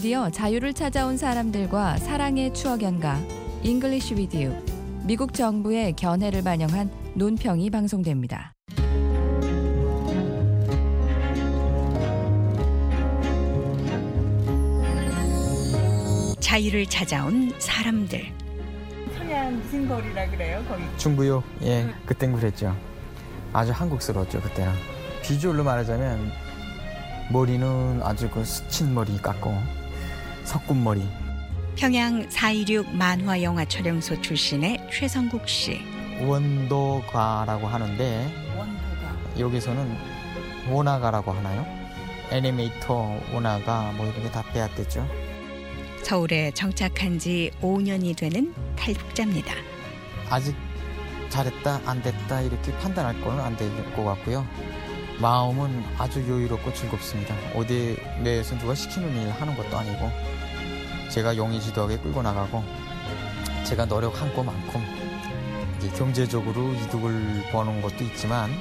드디어 자유를 찾아온 사람들과 사랑의 추억 연가 잉글리쉬 위드 유. 미국 정부의 견해를 반영한 논평이 방송됩니다. 자유를 찾아온 사람들. 평양 무슨 거리라 그래요? 거기 중부요? 예, 그땐 그랬죠. 아주 한국스러웠죠, 그때는. 비주얼로 말하자면 머리는 아주 그 스친 머리 깎고 석군머리. 평양 4.16 만화 영화 촬영소 출신의 최성국 씨. 원도가라고 하는데 원도가 여기서는 원화가라고 하나요? 애니메이터 원화가 뭐 이런 게 다 빼앗겼죠. 서울에 정착한 지 5년이 되는 탈북자입니다. 아직 잘했다 안 됐다 이렇게 판단할 거는 안 될 것 같고요. 마음은 아주 여유롭고 즐겁습니다. 어디 내에서 누가 시키는 일 하는 것도 아니고 제가 용의지도하게 끌고 나가고 제가 노력한 것만큼 이제 경제적으로 이득을 버는 것도 있지만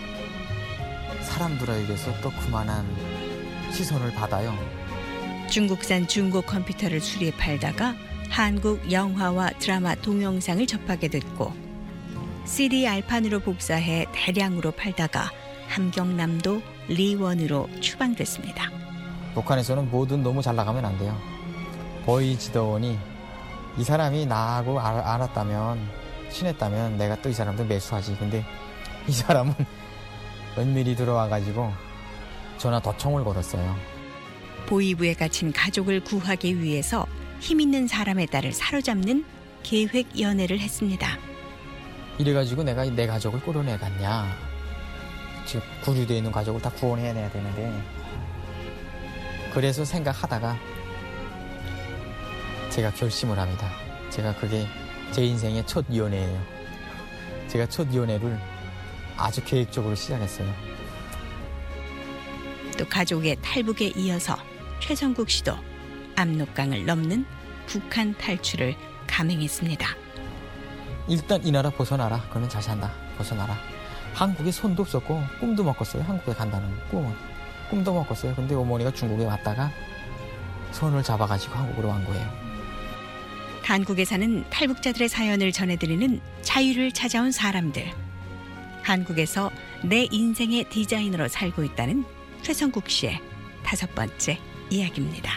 사람들에게서 또 그만한 시선을 받아요. 중국산 중고 컴퓨터를 수리팔다가 한국 영화와 드라마 동영상을 접하게 됐고 CD 알판으로 복사해 대량으로 팔다가 함경남도 리원으로 추방됐습니다. 북한에서는 뭐든 너무 잘 나가면 안 돼요. 보이지도니 이 사람이 나하고 알았다면 친했다면 내가 또 이 사람도 매수하지. 근데 이 사람은 은밀히 들어와가지고 전화 도청을 걸었어요. 보이부에 갇힌 가족을 구하기 위해서 힘있는 사람의 딸을 사로잡는 계획 연애를 했습니다. 이래가지고 내가 내 가족을 끌어내갔냐. 지금 구류되어 있는 가족을 다 구원해내야 되는데 그래서 생각하다가 제가 결심을 합니다. 제가 그게 제 인생의 첫 연애예요. 제가 첫 연애를 아주 계획적으로 시작했어요. 또 가족의 탈북에 이어서 최성국 씨도 압록강을 넘는 북한 탈출을 감행했습니다. 일단 이 나라 벗어나라. 그러면 잘 산다. 벗어나라. 한국에 손도 없었고 꿈도 못 꿨어요. 한국에 간다는 꿈도 못 꿨어요. 근데 어머니가 중국에 왔다가 손을 잡아가지고 한국으로 온 거예요. 한국에 사는 탈북자들의 사연을 전해드리는 자유를 찾아온 사람들. 한국에서 내 인생의 디자이너로 살고 있다는 최성국 씨의 5번째 이야기입니다.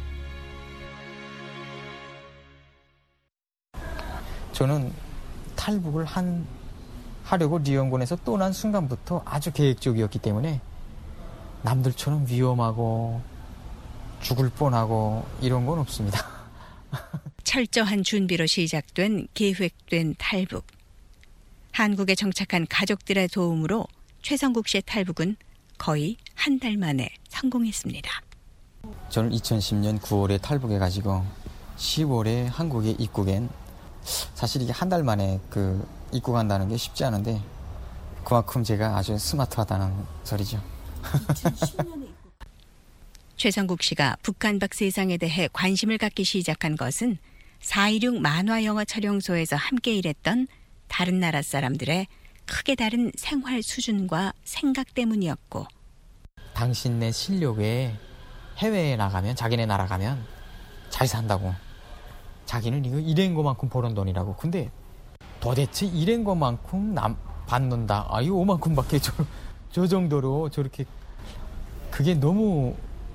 저는 탈북을 하려고 리연군에서 떠난 순간부터 아주 계획적이었기 때문에 남들처럼 위험하고 죽을 뻔하고 이런 건 없습니다. 철저한 준비로 시작된 계획된 탈북. 한국에 정착한 가족들의 도움으로 최성국 씨의 탈북은 거의 한 달 만에 성공했습니다. 저는 2010년 9월에 탈북해가지고 10월에 한국에 입국한 사실 이게 한 달 만에 입국한다는 게 쉽지 않은데 그만큼 제가 아주 스마트하다는 소리죠. 2010년에 최성국 씨가 북한 밖 세상에 대해 관심을 갖기 시작한 것은 4.16 만화 영화 촬영소에서 함께 일했던 다른 나라 사람들의 크게 다른 생활 수준과 생각 때문이었고 당신네 실력에 해외에 나가면 자기네 나라 가면 잘 산다고. 자기는 이거 일한 것만큼 버는 돈이라고. 근데 도대체 일한 것만큼 받는다. 아 이거 5만큼밖에 저 정도로 저렇게 그게 너무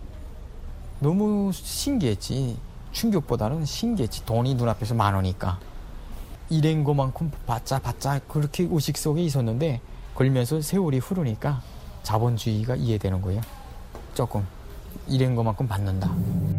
신기했지. 충격보다는 신기했지. 돈이 눈앞에서 많으니까. 일한 것만큼 받자 그렇게 의식 속에 있었는데 걸면서 세월이 흐르니까 자본주의가 이해되는 거예요. 조금 일한 것만큼 받는다.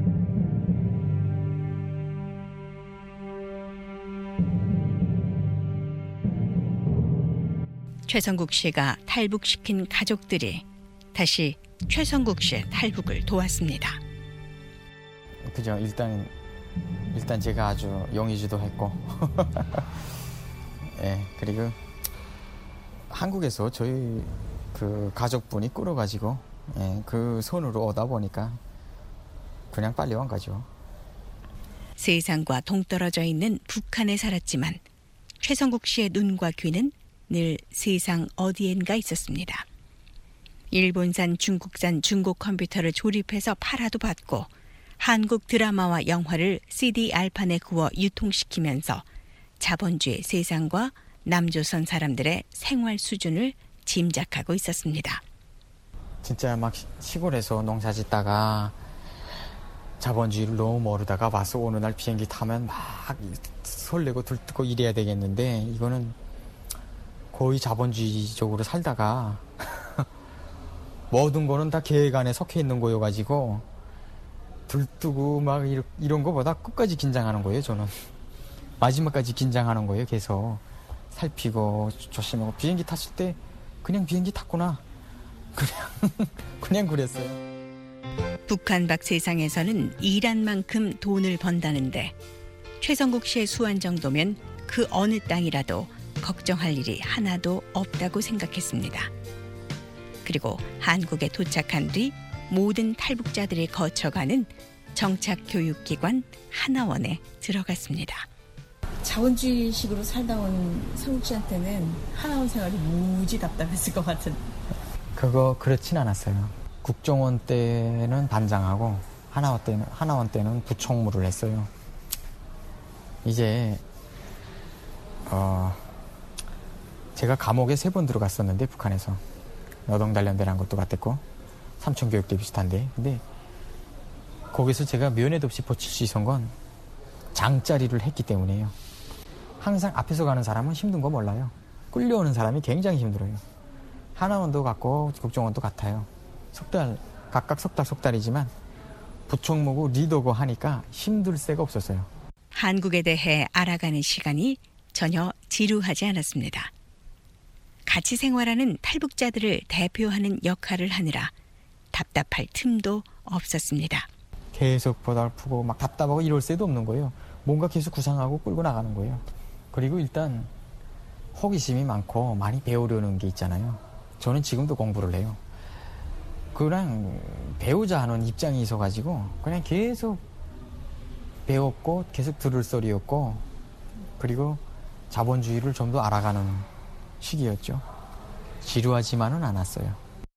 최성국 씨가 탈북시킨 가족들이 다시 최성국 씨의 탈북을 도왔습니다. 그죠. 일단 제가 아주 용의주도 했고 예, 그리고 한국에서 저희 가족분이 끌어가지고 그 손으로 오다 보니까 그냥 빨리 온 거죠. 세상과 동떨어져 있는 북한에 살았지만 최성국 씨의 눈과 귀는 늘 세상 어디엔가 있었습니다. 일본산 중국산 중고 컴퓨터를 조립해서 팔아도 받고 한국 드라마와 영화를 CD 알판에 구워 유통시키면서 자본주의 세상과 남조선 사람들의 생활 수준을 짐작하고 있었습니다. 진짜 막 시골에서 농사 짓다가 자본주의를 너무 모르다가 와서 어느 날 비행기 타면 막 설레고 들뜨고 이래야 되겠는데, 이거는 거의 자본주의적으로 살다가 모든 거는 다 계획 안에 속해 있는 거여가지고 들뜨고 막 이런 거보다 끝까지 긴장하는 거예요. 저는 마지막까지 긴장하는 거예요. 계속 살피고 조심하고. 비행기 탔을 때 그냥 비행기 탔구나, 그냥 그랬어요. 북한 밖 세상에서는 일한 만큼 돈을 번다는데 최성국 씨의 수완 정도면 그 어느 땅이라도 걱정할 일이 하나도 없다고 생각했습니다. 그리고 한국에 도착한 뒤 모든 탈북자들이 거쳐가는 정착교육기관 하나원에 들어갔습니다. 자본주의식으로 살다 온 성국 씨한테는 하나원 생활이 무지 답답했을 것 같은. 그렇진 않았어요. 국정원 때는 반장하고 하나원 때는 부총무를 했어요. 이제 제가 감옥에 3번 들어갔었는데, 북한에서 노동단련대라는 것도 갔댔고 삼청교육도 비슷한데, 근데 거기서 제가 면회도 없이 버틸 수 있었던 건 장자리를 했기 때문이에요. 항상 앞에서 가는 사람은 힘든 거 몰라요. 끌려오는 사람이 굉장히 힘들어요. 하나원도 같고 국정원도 같아요. 각각 석 달이지만 부총무고 리더고 하니까 힘들 새가 없었어요. 한국에 대해 알아가는 시간이 전혀 지루하지 않았습니다. 같이 생활하는 탈북자들을 대표하는 역할을 하느라 답답할 틈도 없었습니다. 계속 보달프고 막 답답하고 이럴 새도 없는 거예요. 뭔가 계속 구상하고 끌고 나가는 거예요. 그리고 일단 호기심이 많고 많이 배우려는 게 있잖아요. 저는 지금도 공부를 해요. 그냥 배우자 하는 입장이 있어가지고 그냥 계속 배웠고 계속 들을 소리였고, 그리고 자본주의를 좀 더 알아가는 시기였죠. 지루하지만은 않았어요.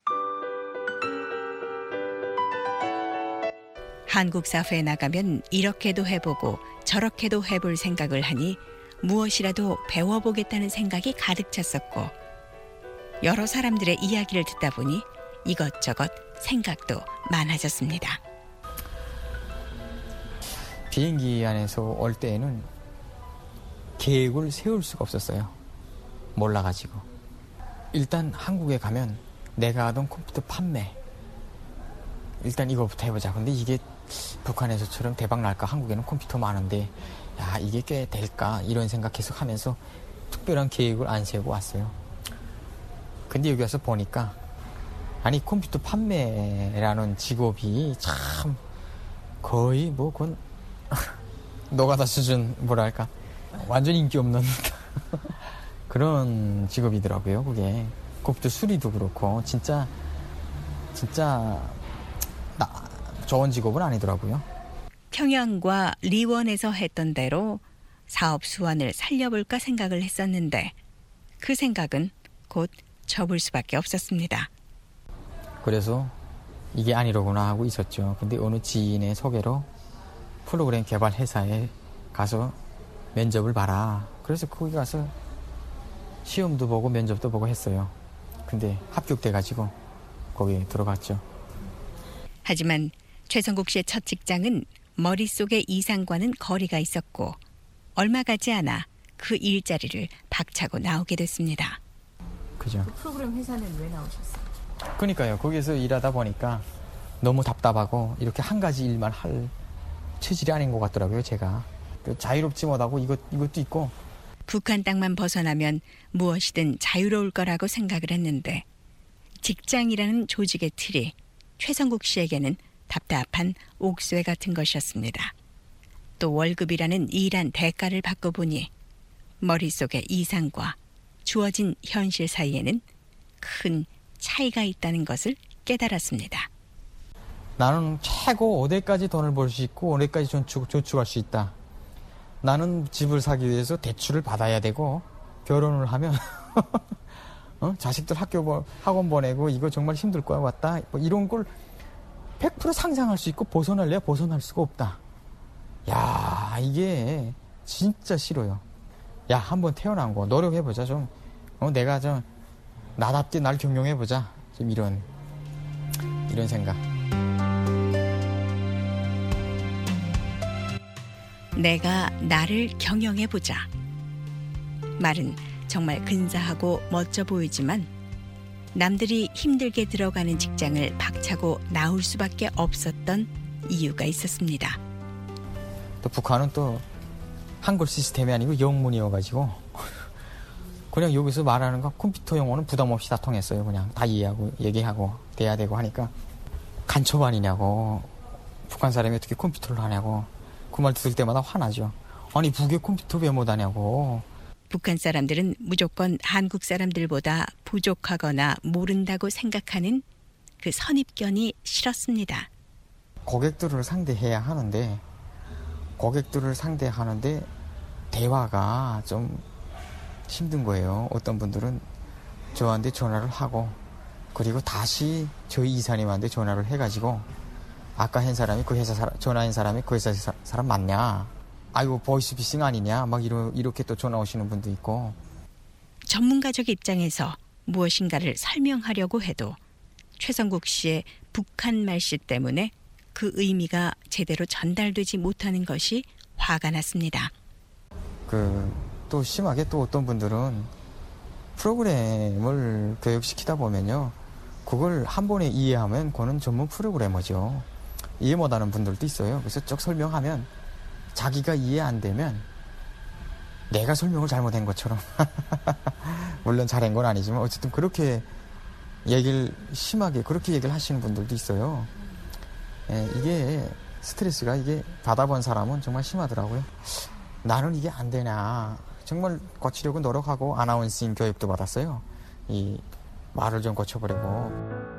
한국 사회에 나가면 이렇게도 해보고 저렇게도 해볼 생각을 하니 무엇이라도 배워보겠다는 생각이 가득 찼었고, 여러 사람들의 이야기를 듣다 보니 이것저것 생각도 많아졌습니다. 비행기 안에서 올 때에는 계획을 세울 수가 없었어요. 몰라가지고. 일단 한국에 가면 내가 하던 컴퓨터 판매, 일단 이거부터 해보자. 근데 이게 북한에서처럼 대박 날까? 한국에는 컴퓨터 많은데 야, 이게 꽤 될까? 이런 생각 계속 하면서 특별한 계획을 안 세우고 왔어요. 근데 여기 와서 보니까 아니, 컴퓨터 판매라는 직업이 참 거의 뭐 그건 노가다 수준, 뭐랄까, 완전 인기 없는 그런 직업이더라고요. 그게 컴퓨터 수리도 그렇고 진짜 좋은 직업은 아니더라고요. 평양과 리원에서 했던 대로 사업 수완을 살려볼까 생각을 했었는데 그 생각은 곧 접을 수밖에 없었습니다. 그래서 이게 아니로구나 하고 있었죠. 근데 어느 지인의 소개로 프로그램 개발 회사에 가서 면접을 봐라. 그래서 거기 가서 시험도 보고 면접도 보고 했어요. 근데 합격돼가지고 거기에 들어갔죠. 하지만 최성국 씨의 첫 직장은 머릿속의 이상과는 거리가 있었고 얼마 가지 않아 그 일자리를 박차고 나오게 됐습니다. 그죠. 그 프로그램 회사는 왜 나오셨어요? 그러니까요. 거기서 일하다 보니까 너무 답답하고 이렇게 한 가지 일만 할 체질이 아닌 것 같더라고요. 제가 자유롭지 못하고 이것도 있고. 북한 땅만 벗어나면 무엇이든 자유로울 거라고 생각을 했는데 직장이라는 조직의 틀이 최성국 씨에게는 답답한 옥쇠 같은 것이었습니다. 또 월급이라는 일한 대가를 받고 보니 머릿속의 이상과 주어진 현실 사이에는 큰 차이가 있다는 것을 깨달았습니다. 나는 최고 5대까지 돈을 벌 수 있고 5대까지 저축할 수 있다. 나는 집을 사기 위해서 대출을 받아야 되고 결혼을 하면 자식들 학원 보내고 이거 정말 힘들 거야 왔다. 뭐 이런 걸 100% 상상할 수 있고 벗어날래야 벗어날 수가 없다. 야, 이게 진짜 싫어요. 야, 한번 태어난 거 노력해보자 좀. 내가 좀 나답게 날 경영해보자. 좀 이런 생각. 내가 나를 경영해보자. 말은 정말 근사하고 멋져 보이지만 남들이 힘들게 들어가는 직장을 박차고 나올 수밖에 없었던 이유가 있었습니다. 또 북한은 또 한글 시스템이 아니고 영문이어가지고 그냥 여기서 말하는 거 컴퓨터 용어는 부담 없이 다 통했어요. 그냥 다 이해하고 얘기하고 돼야 되고 하니까 간첩 아니냐고, 북한 사람이 어떻게 컴퓨터를 하냐고 그 말 들을 때마다 화나죠. 아니 북에 컴퓨터 왜 못하냐고. 북한 사람들은 무조건 한국 사람들보다 부족하거나 모른다고 생각하는 그 선입견이 싫었습니다. 고객들을 상대해야 하는데 대화가 좀 힘든 거예요. 어떤 분들은 저한테 전화를 하고 그리고 다시 저희 이사님한테 전화를 해가지고 아까 한 사람이 그 회사 전화한 사람이 그 회사 사람 맞냐? 아이고 보이스피싱 아니냐? 막 이렇게 또 전화 오시는 분도 있고. 전문가적 입장에서 무엇인가를 설명하려고 해도 최성국 씨의 북한 말씨 때문에 그 의미가 제대로 전달되지 못하는 것이 화가 났습니다. 또 심하게 또 어떤 분들은 프로그램을 교육시키다 보면요, 그걸 한 번에 이해하면 그거는 전문 프로그래머죠. 이해 못하는 분들도 있어요. 그래서 쭉 설명하면 자기가 이해 안 되면 내가 설명을 잘못한 것처럼 물론 잘한 건 아니지만 어쨌든 그렇게 심하게 그렇게 얘기를 하시는 분들도 있어요. 이게 스트레스가 이게 받아본 사람은 정말 심하더라고요. 나는 이게 안 되나 정말 고치려고 노력하고 아나운싱 교육도 받았어요. 이 말을 좀 고쳐보려고.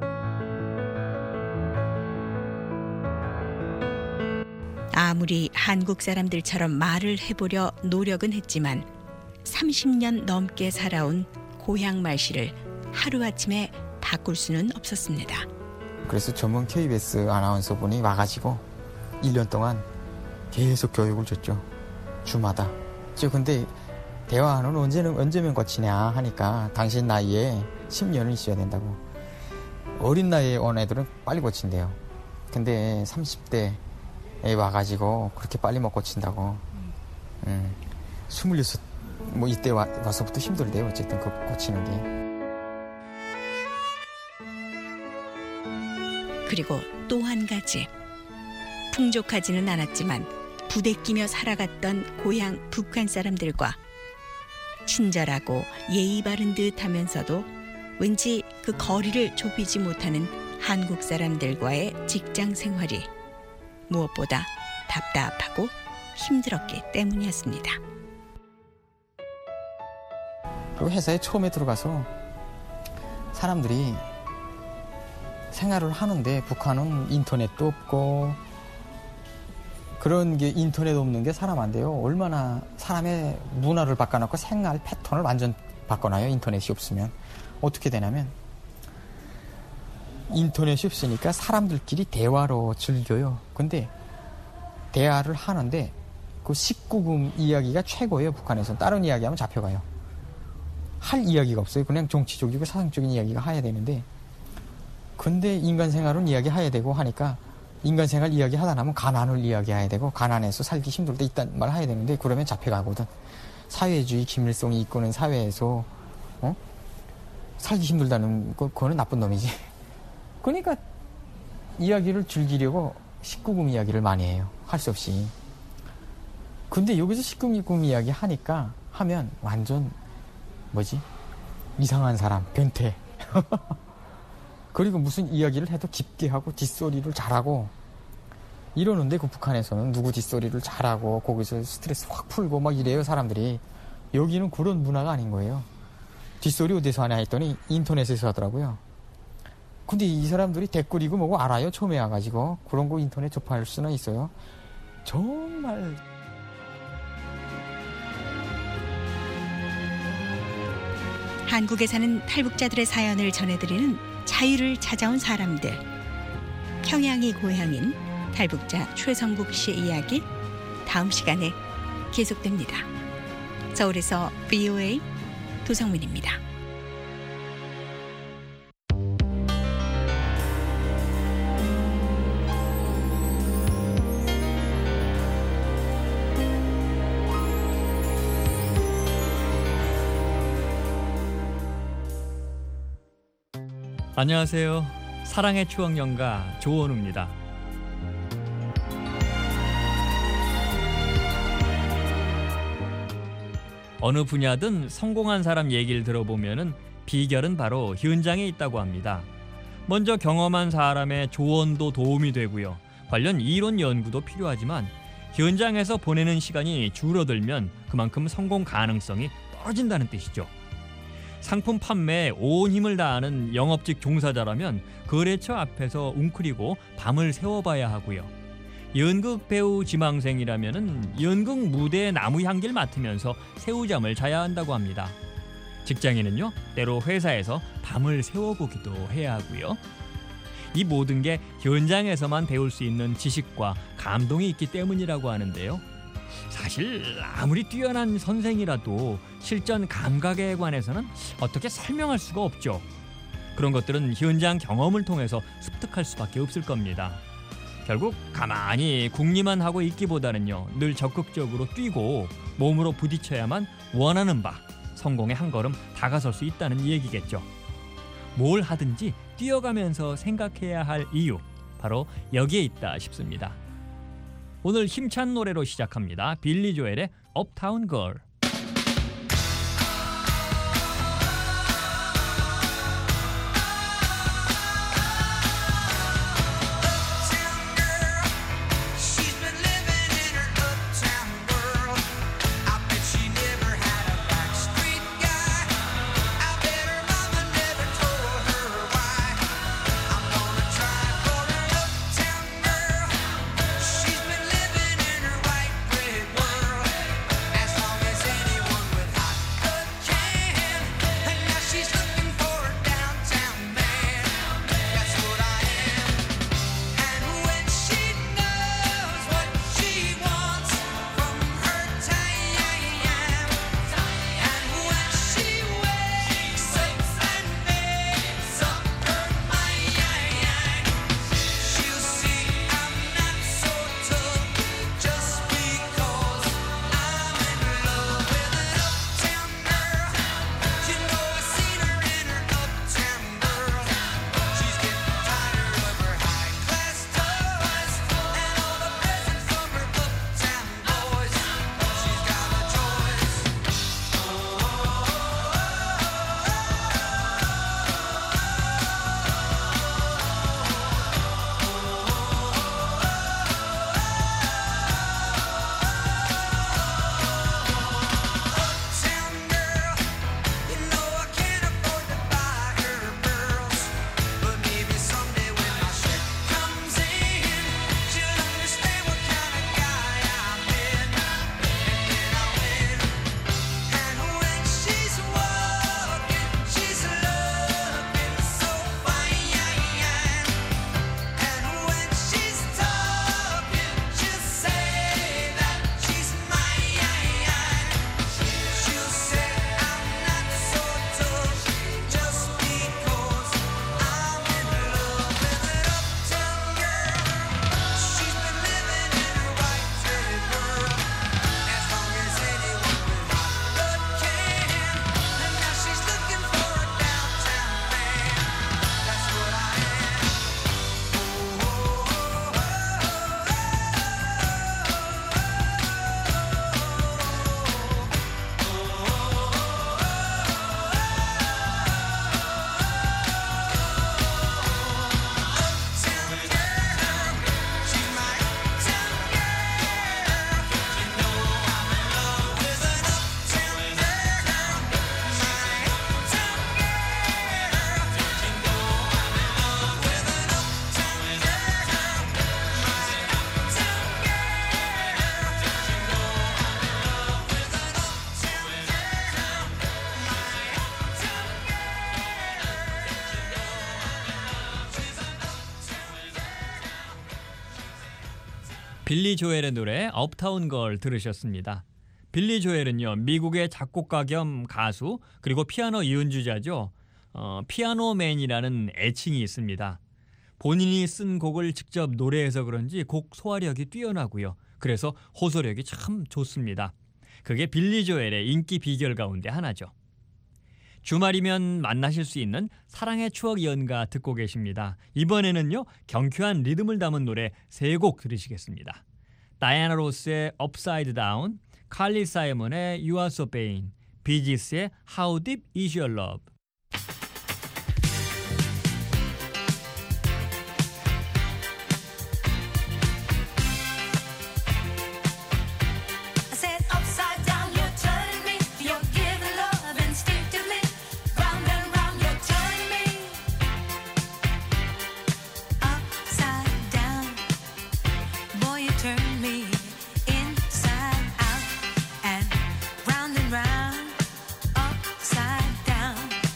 아무리 한국 사람들처럼 말을 해보려 노력은 했지만 30년 넘게 살아온 고향 말씨를 하루아침에 바꿀 수는 없었습니다. 그래서 전문 KBS 아나운서분이 와가지고 1년 동안 계속 교육을 줬죠. 주마다. 근데 대화는 언제면 고치냐 하니까 당신 나이에 10년은 있어야 된다고. 어린 나이에 온 애들은 빨리 고친대요. 근데 30대에 와가지고 그렇게 빨리 못 고친다고. 26, 이때 와서부터 힘들대요. 어쨌든 그 고치는 게. 그리고 또 한 가지. 풍족하지는 않았지만 부대끼며 살아갔던 고향 북한 사람들과 친절하고 예의 바른 듯 하면서도 왠지 그 거리를 좁히지 못하는 한국 사람들과의 직장 생활이 무엇보다 답답하고 힘들었기 때문이었습니다. 그리고 회사에 처음에 들어가서 사람들이 생활을 하는데 북한은 인터넷도 없고 그런 게 인터넷 없는 게 사람 안 돼요. 얼마나 사람의 문화를 바꿔놓고 생활 패턴을 완전 바꿔놔요. 인터넷이 없으면. 어떻게 되냐면 인터넷이 없으니까 사람들끼리 대화로 즐겨요. 근데 대화를 하는데 그 19금 이야기가 최고예요. 북한에서는. 다른 이야기하면 잡혀가요. 할 이야기가 없어요. 그냥 정치적이고 사상적인 이야기가 해야 되는데 근데 인간 생활은 이야기해야 되고 하니까 인간 생활 이야기하다 나면 가난을 이야기해야 되고 가난해서 살기 힘들 때 있단 말 해야 되는데 그러면 잡혀가거든. 사회주의 김일성이 이끄는 사회에서 살기 힘들다는 그거는 나쁜 놈이지. 그러니까 이야기를 즐기려고 19금 이야기를 많이 해요. 할 수 없이. 근데 여기서 19금 이야기 하면 완전 이상한 사람, 변태. 그리고 무슨 이야기를 해도 깊게 하고 뒷소리를 잘하고 이러는데 그 북한에서는 누구 뒷소리를 잘하고 거기서 스트레스 확 풀고 막 이래요 사람들이. 여기는 그런 문화가 아닌 거예요. 뒷소리 어디서 하냐 했더니 인터넷에서 하더라고요. 근데 이 사람들이 댓글이고 뭐고 알아요. 처음에 와가지고 그런 거 인터넷 접할 수는 있어요. 정말 한국에 사는 탈북자들의 사연을 전해드리는 자유를 찾아온 사람들. 평양이 고향인 탈북자 최성국 씨의 이야기 다음 시간에 계속됩니다. 서울에서 VOA 도성민입니다. 안녕하세요. 사랑의 추억 연가 조원우입니다. 어느 분야든 성공한 사람 얘기를 들어보면은 비결은 바로 현장에 있다고 합니다. 먼저 경험한 사람의 조언도 도움이 되고요. 관련 이론 연구도 필요하지만 현장에서 보내는 시간이 줄어들면 그만큼 성공 가능성이 떨어진다는 뜻이죠. 상품 판매에 온 힘을 다하는 영업직 종사자라면 거래처 앞에서 웅크리고 밤을 새워봐야 하고요. 연극 배우 지망생이라면 연극 무대의 나무 향기를 맡으면서 새우잠을 자야 한다고 합니다. 직장인은요, 때로 회사에서 밤을 새워보기도 해야 하고요. 이 모든 게 현장에서만 배울 수 있는 지식과 감동이 있기 때문이라고 하는데요. 사실 아무리 뛰어난 선생이라도 실전 감각에 관해서는 어떻게 설명할 수가 없죠. 그런 것들은 현장 경험을 통해서 습득할 수밖에 없을 겁니다. 결국 가만히 궁리만 하고 있기보다는요, 늘 적극적으로 뛰고 몸으로 부딪혀야만 원하는 바 성공에 한 걸음 다가설 수 있다는 얘기겠죠. 뭘 하든지 뛰어가면서 생각해야 할 이유, 바로 여기에 있다 싶습니다. 오늘 힘찬 노래로 시작합니다. 빌리 조엘의 업타운 걸. As long as 빌리 조엘의 노래 업타운 걸 들으셨습니다. 빌리 조엘은요, 미국의 작곡가 겸 가수 그리고 피아노 연주자죠. 피아노맨이라는 애칭이 있습니다. 본인이 쓴 곡을 직접 노래해서 그런지 곡 소화력이 뛰어나고요. 그래서 호소력이 참 좋습니다. 그게 빌리 조엘의 인기 비결 가운데 하나죠. 주말이면 만나실 수 있는 사랑의 추억 연가 듣고 계십니다. 이번에는요, 경쾌한 리듬을 담은 노래 3곡 들으시겠습니다. 다이애나 로스의 Upside Down, 칼리 사이먼의 You Are So Vain, 비지스의 How Deep Is Your Love. I said upside down, you're turning me. You're giving love instinctively. Round and round, you're turning me. Upside down, boy, you turn me inside out and round upside down.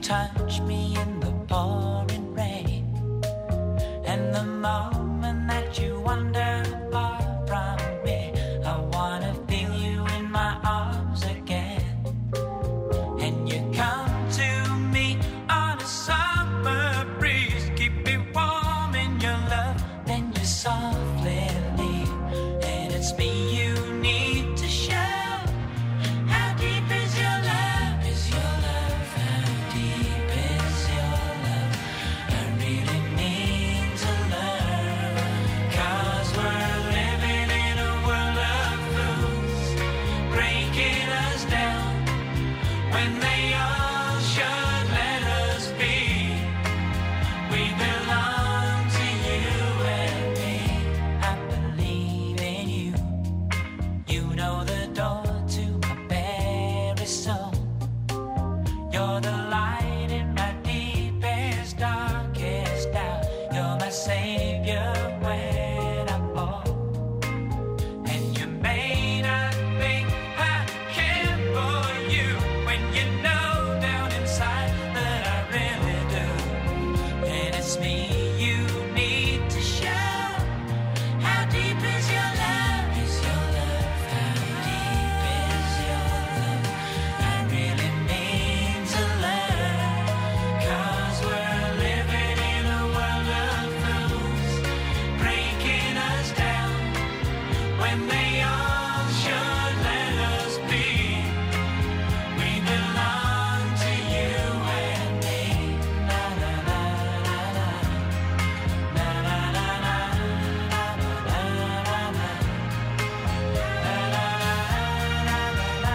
touch me in the pouring rain. And the moment that you wander far from me, I wanna feel you in my arms again. And you come to me on a summer breeze, keep me warm in your love, then you softly leave. And it's me you need to show. How deep is your love? Is your love? How deep is your love? I really need to learn. 'Cause we're living in a world of fools, breaking us down when they all should let us be. We belong to you and me. I believe in you. You know the door to my very soul. You're the light in my deepest, darkest doubt. You're my savior when I fall. And you may not think I care for you when you know down inside that I really do. And it's me you need to show. How deep is your love? Is your love? How deep is your love? I really need to learn. 'Cause we're living in a world of fools, breaking us down when they all should let us be. We belong to you and me. Na na na na na. Na na na na. Na na na na. Na na na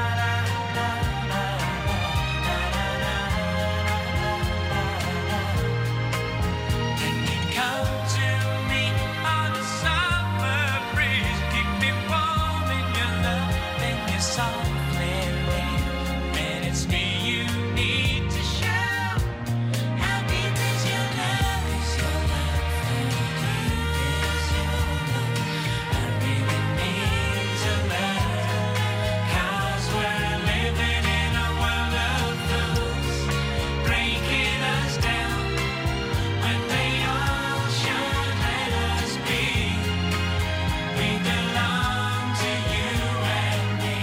Then you come to me on a summer breeze, keep me warm in your love, then you softly leave. And it's me you need to show. How deep is your love? Is your love? How deep is your love? I really need to learn. 'Cause we're living in a world of fools, breaking us down when they all should let us be. We belong to you and me.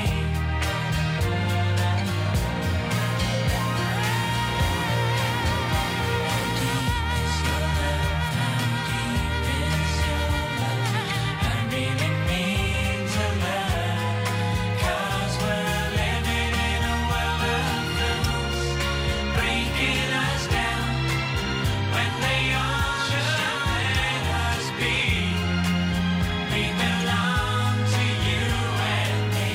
How deep is your love? How deep is your love? I really need to learn. 'Cause we're living in a world of fools, breaking us down when they all should let us be. We belong to you and me.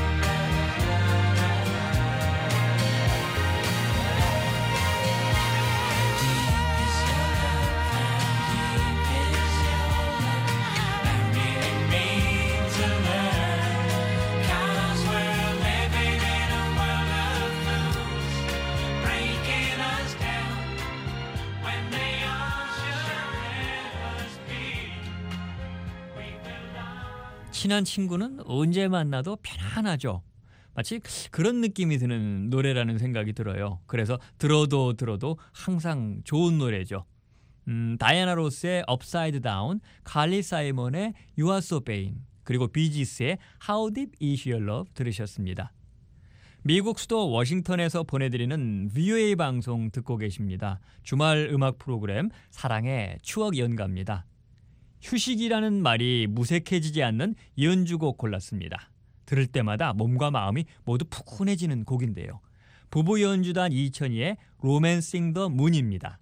친한 친구는 언제 만나도 편안하죠. 마치 그런 느낌이 드는 노래라는 생각이 들어요. 그래서 들어도 항상 좋은 노래죠. 다이애나 로스의 Upside Down, 칼리 사이먼의 You Are So Vain, 그리고 비지스의 How Deep Is Your Love 들으셨습니다. 미국 수도 워싱턴에서 보내드리는 VOA 방송 듣고 계십니다. 주말 음악 프로그램 사랑의 추억 연가입니다. 휴식이라는 말이 무색해지지 않는 연주곡 골랐습니다. 들을 때마다 몸과 마음이 모두 푸근해지는 곡인데요. 부부 연주단 2002의 Romancing the Moon입니다.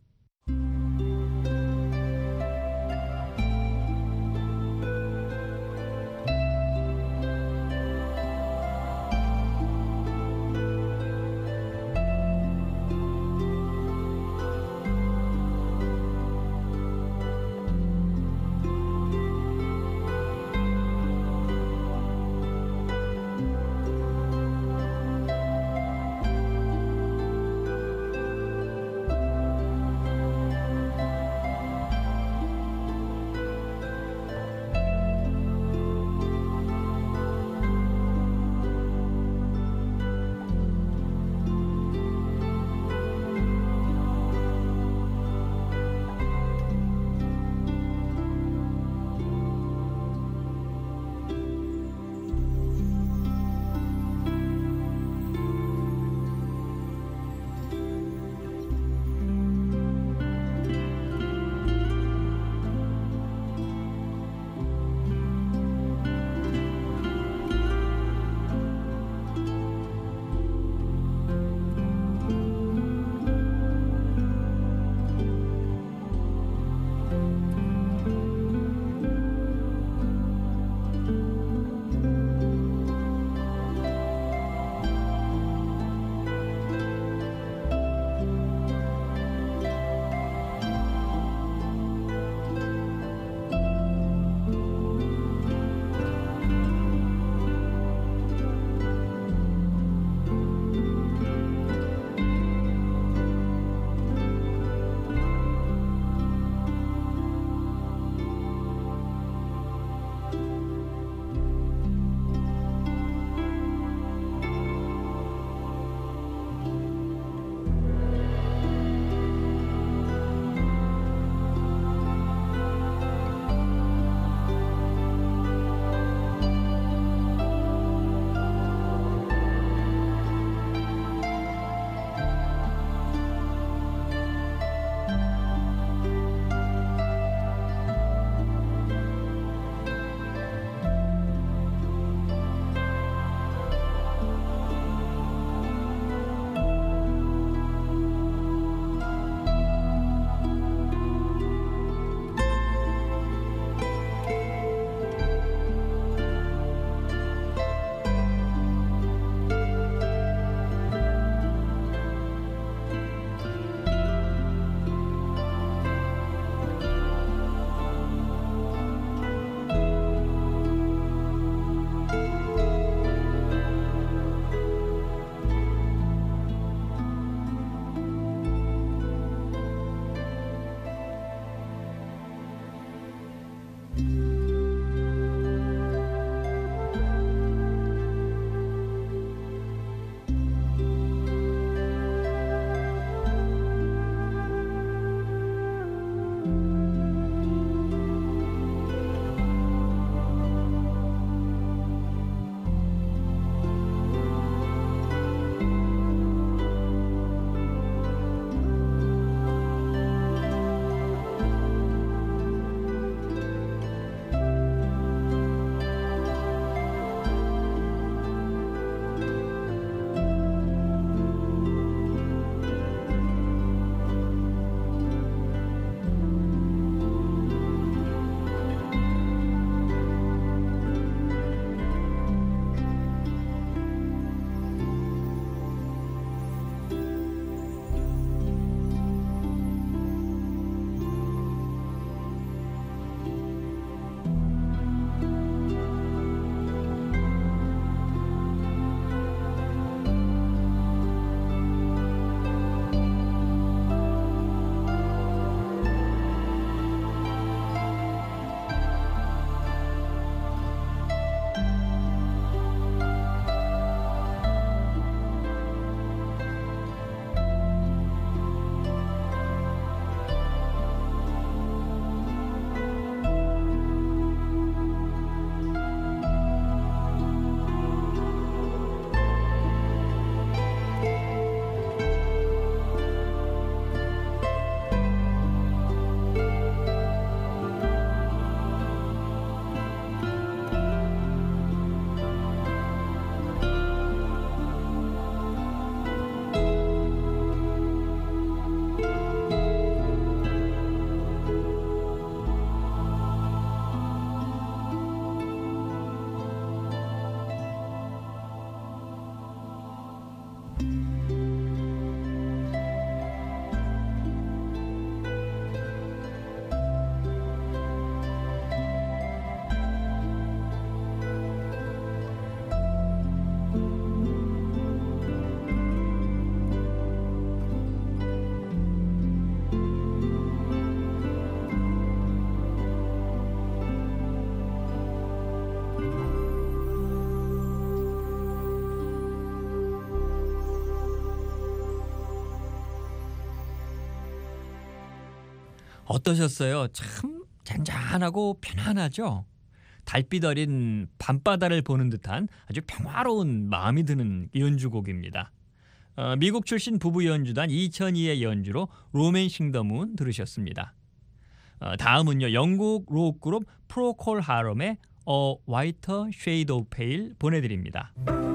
어떠셨어요? 참 잔잔하고 편안하죠? 달빛 어린 밤바다를 보는 듯한 아주 평화로운 마음이 드는 연주곡입니다. 미국 출신 부부 연주단 2002의 연주로 로맨싱 더 문 들으셨습니다. 다음은요, 영국 록그룹 프로콜 하럼의 A Whiter Shade of Pale 보내드립니다.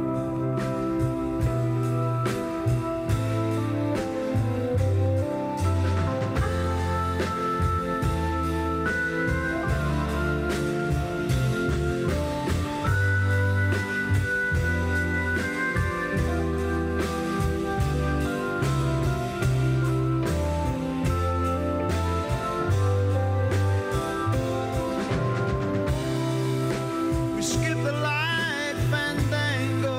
We skip the light fandango,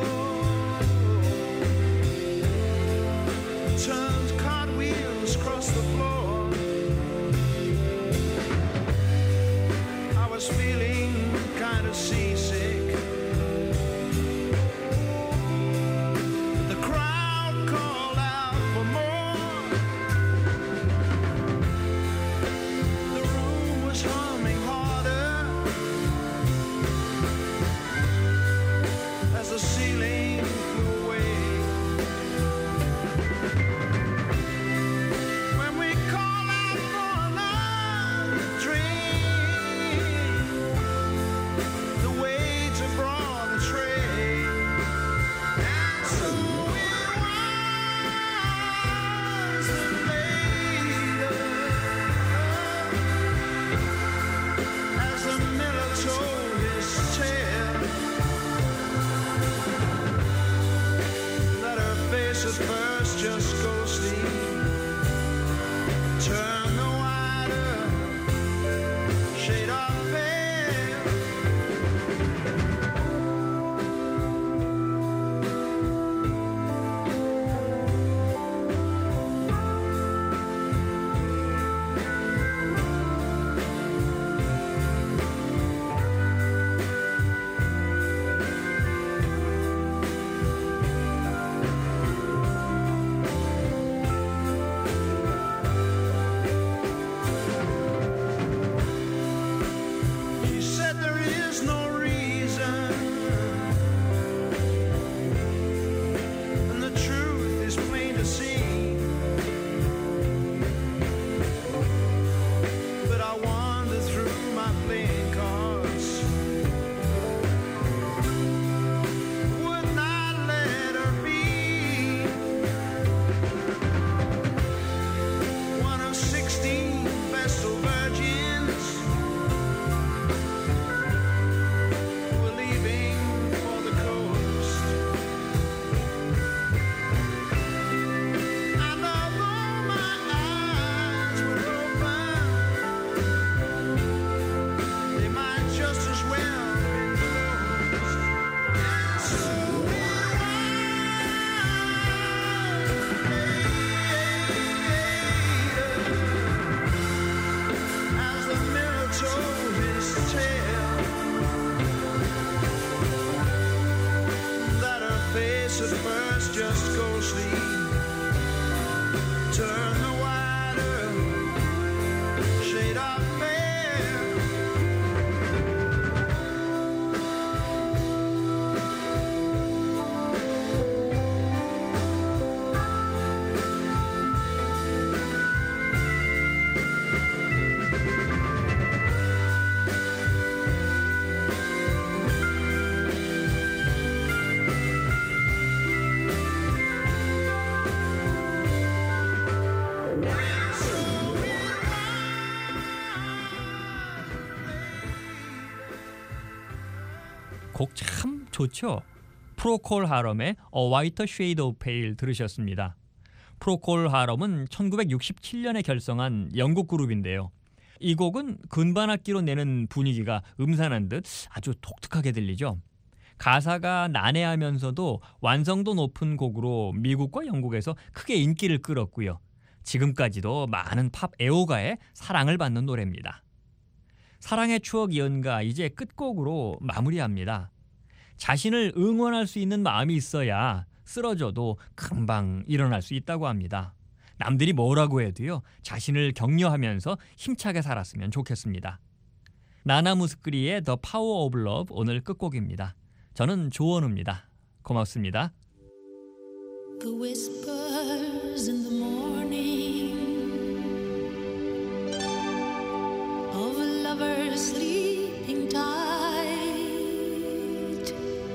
turns cartwheels across the floor. I was feeling kind of seasick. The crowd called out for more. The room was humming harder as the ceiling flew away. When we call out for another drink, the waiter brought a tray, and so it was later, as the miller told his tale, that her face at first just ghostly turned the wider shade of pale. She said there is no reason, and the truth is plain to see. But I wandered through my playing cards, would not let her be one of 16 vestal virgins who were leaving for the coast. And although my eyes were open, they might just as well have been closed. And so as the mirror told his tale, that her face at first just ghostly turned the wider shade of pale. 곡 참 좋죠? 프로콜 하럼의 A Whiter Shade of Pale 들으셨습니다. 프로콜 하럼은 1967년에 결성한 영국 그룹인데요. 이 곡은 근반악기로 내는 분위기가 음산한 듯 아주 독특하게 들리죠. 가사가 난해하면서도 완성도 높은 곡으로 미국과 영국에서 크게 인기를 끌었고요. 지금까지도 많은 팝 애호가의 사랑을 받는 노래입니다. 사랑의 추억 연가 이제 끝곡으로 마무리합니다. 자신을 응원할 수 있는 마음이 있어야 쓰러져도 금방 일어날 수 있다고 합니다. 남들이 뭐라고 해도요, 자신을 격려하면서 힘차게 살았으면 좋겠습니다. 나나무스크리의 The Power of Love 오늘 끝곡입니다. 저는 조원우입니다. 고맙습니다. The whispers in the morning of lovers sleeping tight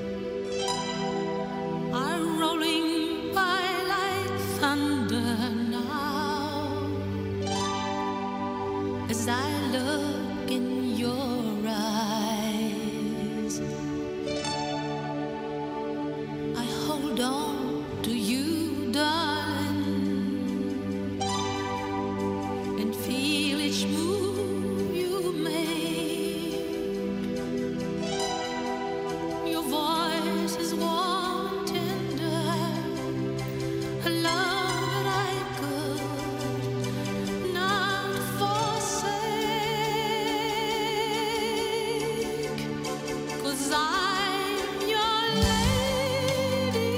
are rolling by like thunder now as I look in your eyes. I hold on to you, darling, and feel each move you make. Your voice is warm and tender, a love that I could not forsake, 'cause I'm your lady.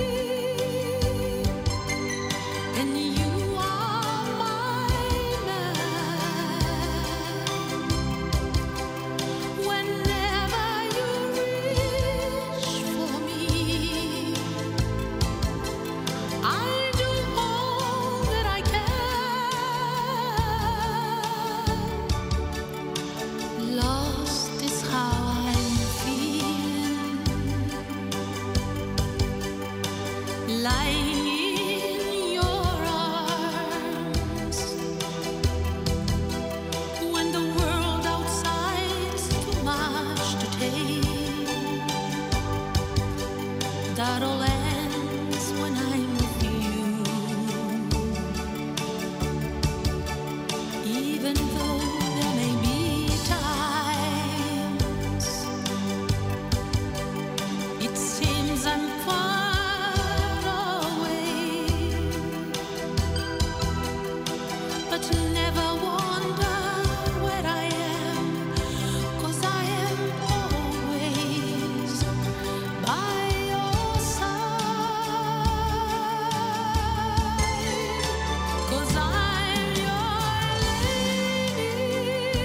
And you are my man. Whenever you reach for me, I do all that I can. Lost is how I'm feeling, lying in your arms when the world outside is too much to take. That all ends when I'm with you, even though there may be times it seems I'm far away, but never wonder where I am, 'cause I am always by your side, 'cause I'm your lady,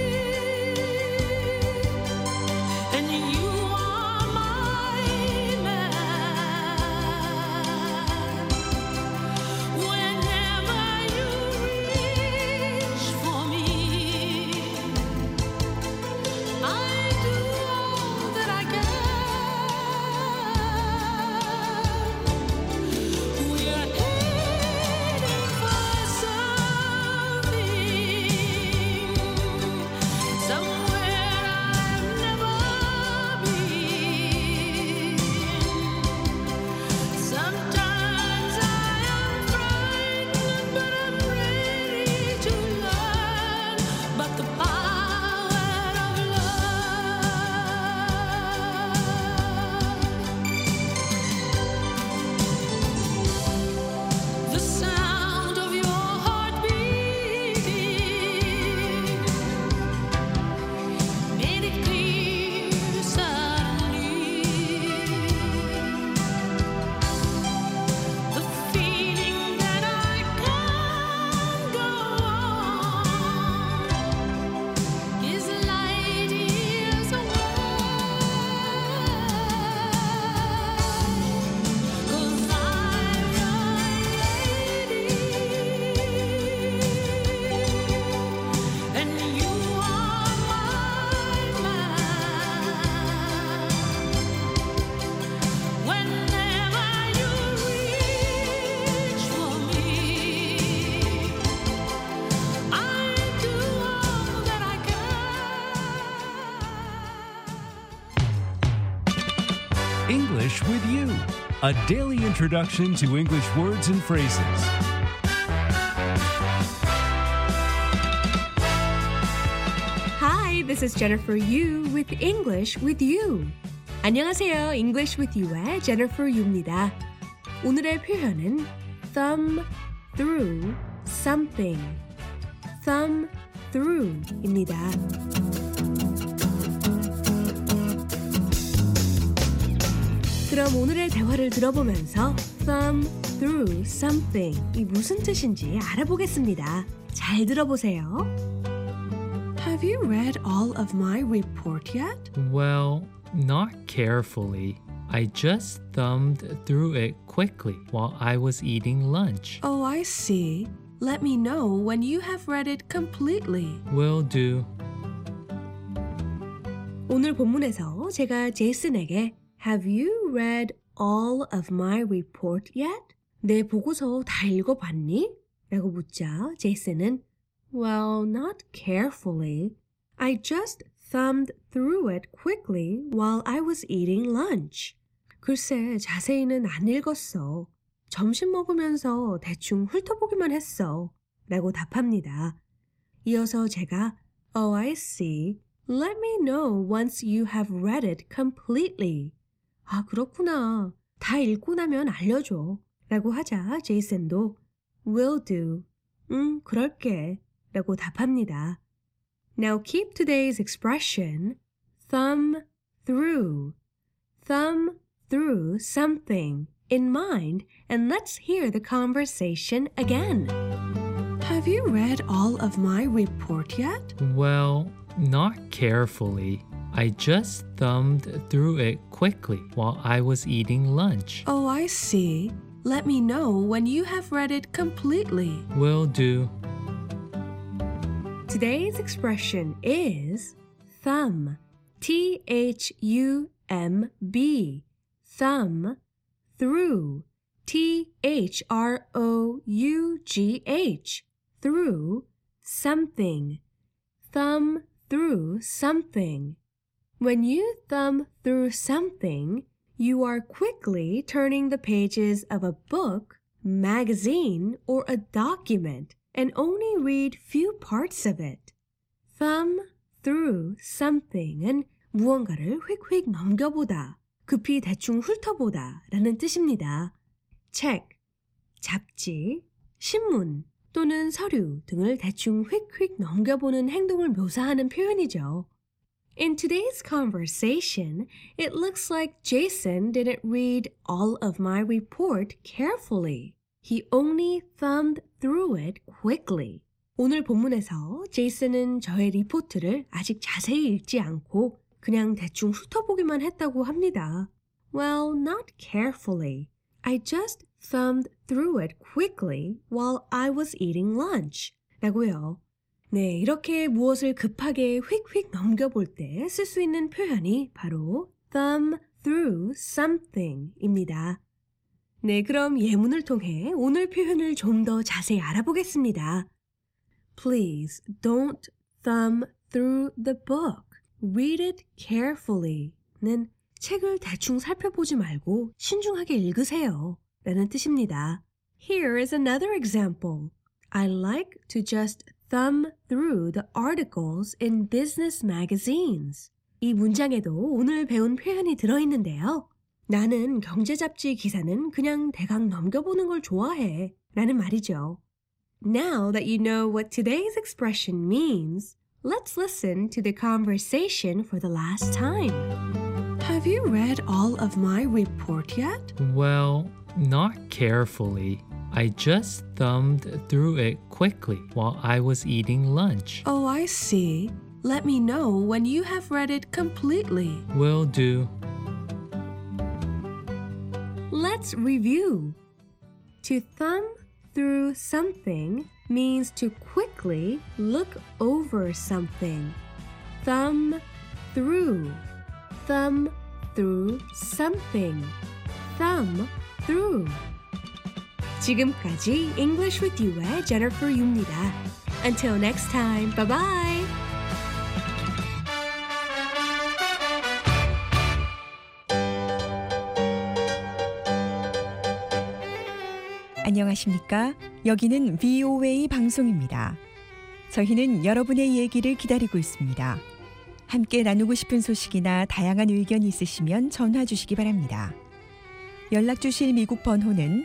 and you are my man. Whenever you reach for me, I do all that I can. We're heading for something, somewhere I've never been. Sometimes I am frightened, but I'm ready to learn about the power of love. The sound of your heart beating made it clear suddenly. The feeling that I can't go on is light years away, 'cause I'm your lady, and you are my man. Whenever you reach for me, I do all that I can. English with You, a daily introduction to English words and phrases. Hi, this is Jennifer Yu with English with You. 안녕하세요. English with You의 Jennifer Yu입니다. 오늘의 표현은 thumb through something. thumb through입니다. 그럼 오늘의 대화를 들어보면서 thumb through something. 이 무슨 뜻인지 알아보겠습니다. 잘 들어보세요. Have you read all of my report yet? Well, not carefully. I just thumbed through it quickly while I was eating lunch. Oh, I see. Let me know when you have read it completely. Will do. 오늘 본문에서 제가 제이슨에게 Have you read all of my report yet? 내 보고서 다 읽어봤니? 라고 묻자 제이슨은 Well, not carefully. I just thumbed through it quickly while I was eating lunch. 글쎄, 자세히는 안 읽었어. 점심 먹으면서 대충 훑어보기만 했어. 라고 답합니다. 이어서 제가 Oh, I see. Let me know once you have read it completely. 아, 그렇구나. 다 읽고 나면 알려줘. 라고 하자 제이슨도 Will do. 그럴게. 라고 답합니다. Now keep today's expression thumb through. Thumb through something in mind and let's hear the conversation again. Have you read all of my report yet? Well, not carefully. I just thumbed through it quickly while I was eating lunch. Oh, I see. Let me know when you have read it completely. Will do. Today's expression is thumb. T-H-U-M-B. Thumb through. T-H-R-O-U-G-H. Through something. Thumb through something. When you thumb through something, you are quickly turning the pages of a book, magazine, or a document and only read few parts of it. Thumb through something은 무언가를 휙휙 넘겨보다, 급히 대충 훑어보다 라는 뜻입니다. 책, 잡지, 신문 또는 서류 등을 대충 휙휙 넘겨보는 행동을 묘사하는 표현이죠. In today's conversation, it looks like Jason didn't read all of my report carefully. He only thumbed through it quickly. 오늘 본문에서 제이슨은 저의 리포트를 아직 자세히 읽지 않고 그냥 대충 훑어보기만 했다고 합니다. Well, not carefully. I just thumbed through it quickly while I was eating lunch. 라고요. 네, 이렇게 무엇을 급하게 휙휙 넘겨볼 때 쓸 수 있는 표현이 바로 thumb through something입니다. 네, 그럼 예문을 통해 오늘 표현을 좀 더 자세히 알아보겠습니다. Please don't thumb through the book. Read it carefully.는 책을 대충 살펴보지 말고 신중하게 읽으세요. 라는 뜻입니다. Here is another example. I like to just thumb through the articles in business magazines. 이 문장에도 오늘 배운 표현이 들어있는데요. 나는 경제 잡지 기사는 그냥 대강 넘겨보는 걸 좋아해. 라는 말이죠. Now that you know what today's expression means, let's listen to the conversation for the last time. Have you read all of my report yet? Well, not carefully. I just thumbed through it quickly while I was eating lunch. Oh, I see. Let me know when you have read it completely. Will do. Let's review. To thumb through something means to quickly look over something. Thumb through. Thumb through something. Thumb through. 지금까지 English with You의 Jennifer Yu입니다. Until next time, bye bye. 안녕하십니까? 여기는 VOA 방송입니다. 저희는 여러분의 얘기를 기다리고 있습니다. 함께 나누고 싶은 소식이나 다양한 의견이 있으시면 전화 주시기 바랍니다. 연락 주실 미국 번호는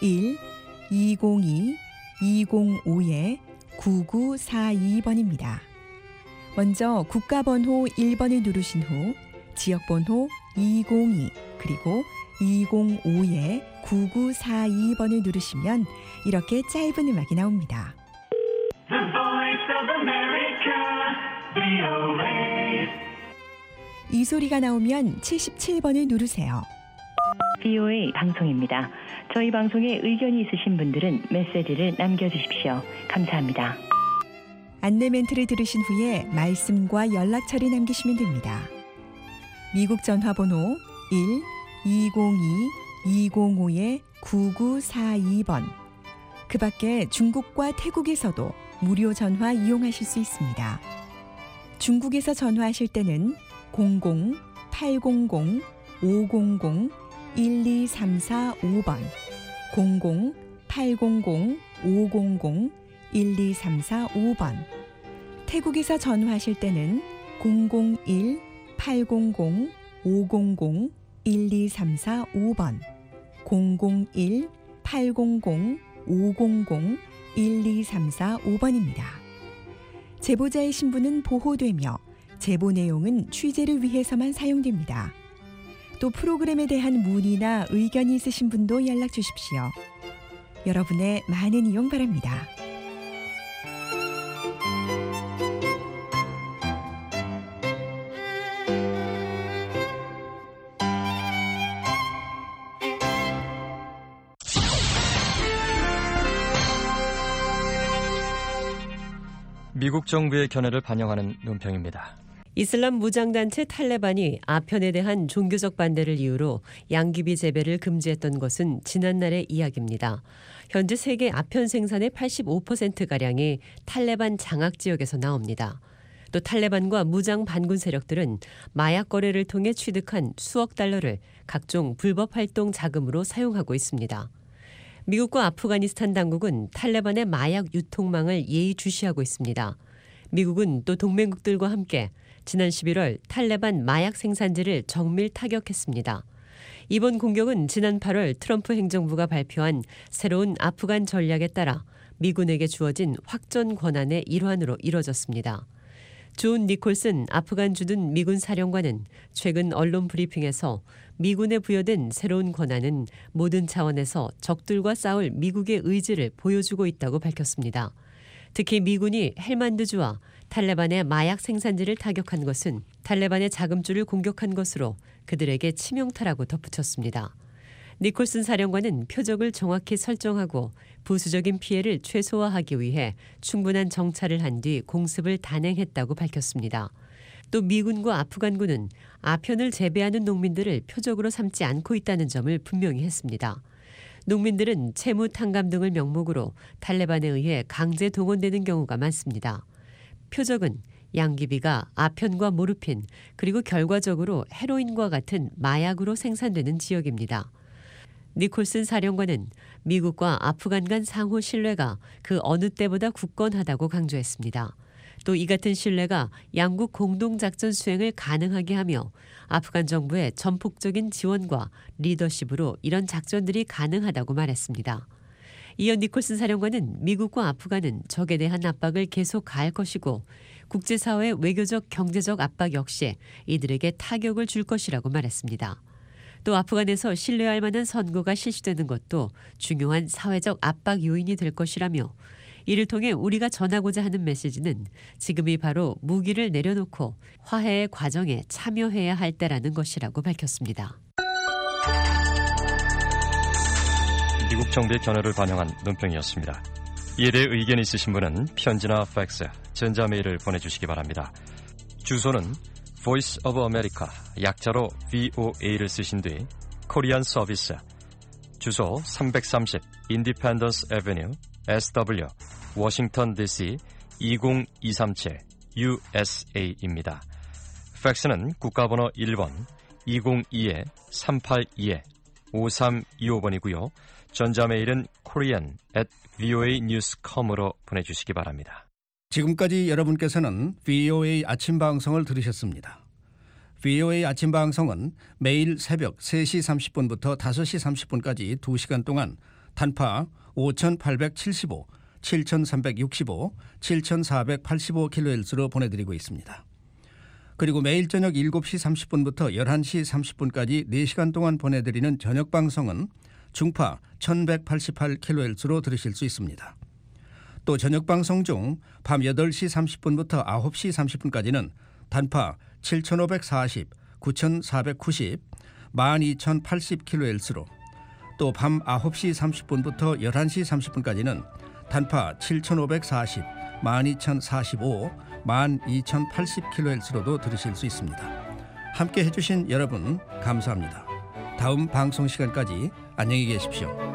1-202-205-9942번입니다. 먼저 국가번호 1번을 누르신 후 지역번호 202 그리고 1-205-9942번을 누르시면 이렇게 짧은 음악이 나옵니다. The voice of America, VOA. 이 소리가 나오면 77번을 누르세요. VOA 방송입니다. 저희 방송에 의견이 있으신 분들은 메시지를 남겨주십시오. 감사합니다. 안내 멘트를 들으신 후에 말씀과 연락처를 남기시면 됩니다. 미국 전화번호 1-202-205-9942번. 그 밖에 중국과 태국에서도 무료 전화 이용하실 수 있습니다. 중국에서 전화하실 때는 00-800-500-12345번, 00-800-500-12345번. 태국에서 전화하실 때는 001-800-500-12345번, 001-800-500-12345번입니다. 제보자의 신분은 보호되며 제보 내용은 취재를 위해서만 사용됩니다. 또 프로그램에 대한 문의나 의견이 있으신 분도 연락 주십시오. 여러분의 많은 이용 바랍니다. 미국 정부의 견해를 반영하는 논평입니다. 이슬람 무장단체 탈레반이 아편에 대한 종교적 반대를 이유로 양귀비 재배를 금지했던 것은 지난날의 이야기입니다. 현재 세계 아편 생산의 85%가량이 탈레반 장악 지역에서 나옵니다. 또 탈레반과 무장 반군 세력들은 마약 거래를 통해 취득한 수억 달러를 각종 불법 활동 자금으로 사용하고 있습니다. 미국과 아프가니스탄 당국은 탈레반의 마약 유통망을 예의주시하고 있습니다. 미국은 또 동맹국들과 함께 지난 11월 탈레반 마약 생산지를 정밀 타격했습니다. 이번 공격은 지난 8월 트럼프 행정부가 발표한 새로운 아프간 전략에 따라 미군에게 주어진 확전 권한의 일환으로 이뤄졌습니다. 존 니콜슨 아프간 주둔 미군 사령관은 최근 언론 브리핑에서 미군에 부여된 새로운 권한은 모든 차원에서 적들과 싸울 미국의 의지를 보여주고 있다고 밝혔습니다. 특히 미군이 헬만드주와 탈레반의 마약 생산지를 타격한 것은 탈레반의 자금줄을 공격한 것으로 그들에게 치명타라고 덧붙였습니다. 니콜슨 사령관은 표적을 정확히 설정하고 부수적인 피해를 최소화하기 위해 충분한 정찰을 한 뒤 공습을 단행했다고 밝혔습니다. 또 미군과 아프간군은 아편을 재배하는 농민들을 표적으로 삼지 않고 있다는 점을 분명히 했습니다. 농민들은 채무 탕감 등을 명목으로 탈레반에 의해 강제 동원되는 경우가 많습니다. 표적은 양귀비가 아편과 모르핀 그리고 결과적으로 헤로인과 같은 마약으로 생산되는 지역입니다. 니콜슨 사령관은 미국과 아프간 간 상호 신뢰가 그 어느 때보다 굳건하다고 강조했습니다. 또 이 같은 신뢰가 양국 공동작전 수행을 가능하게 하며 아프간 정부의 전폭적인 지원과 리더십으로 이런 작전들이 가능하다고 말했습니다. 이어 니콜슨 사령관은 미국과 아프간은 적에 대한 압박을 계속 가할 것이고 국제사회의 외교적 경제적 압박 역시 이들에게 타격을 줄 것이라고 말했습니다. 또 아프간에서 신뢰할 만한 선거가 실시되는 것도 중요한 사회적 압박 요인이 될 것이라며 이를 통해 우리가 전하고자 하는 메시지는 지금이 바로 무기를 내려놓고 화해의 과정에 참여해야 할 때라는 것이라고 밝혔습니다. 미국 정부의 견해를 반영한 논평이었습니다. 이에 대해 의견 있으신 분은 편지나 팩스, 전자메일을 보내주시기 바랍니다. 주소는 Voice of America, 약자로 VOA를 쓰신 뒤 코리안 서비스, 주소 330 Independence Avenue, SW, 워싱턴 DC 20237 USA입니다. 팩스는 국가번호 1번 202-382-5325번이고요. 전자메일은 korean@voanews.com으로 보내주시기 바랍니다. 지금까지 여러분께서는 VOA 아침 방송을 들으셨습니다. VOA 아침 방송은 매일 새벽 3시 30분부터 5시 30분까지 2시간 동안 단파 5875, 7365, 7485kHz로 보내드리고 있습니다. 그리고 매일 저녁 7시 30분부터 11시 30분까지 4시간 동안 보내드리는 저녁 방송은 중파 1188kHz로 들으실 수 있습니다. 또 저녁 방송 중 밤 8시 30분부터 9시 30분까지는 단파 7540, 9490, 12080kHz로 또 밤 9시 30분부터 11시 30분까지는 단파 7540, 12045, 12080kHz로도 들으실 수 있습니다. 함께 해주신 여러분 감사합니다. 다음 방송 시간까지 안녕히 계십시오.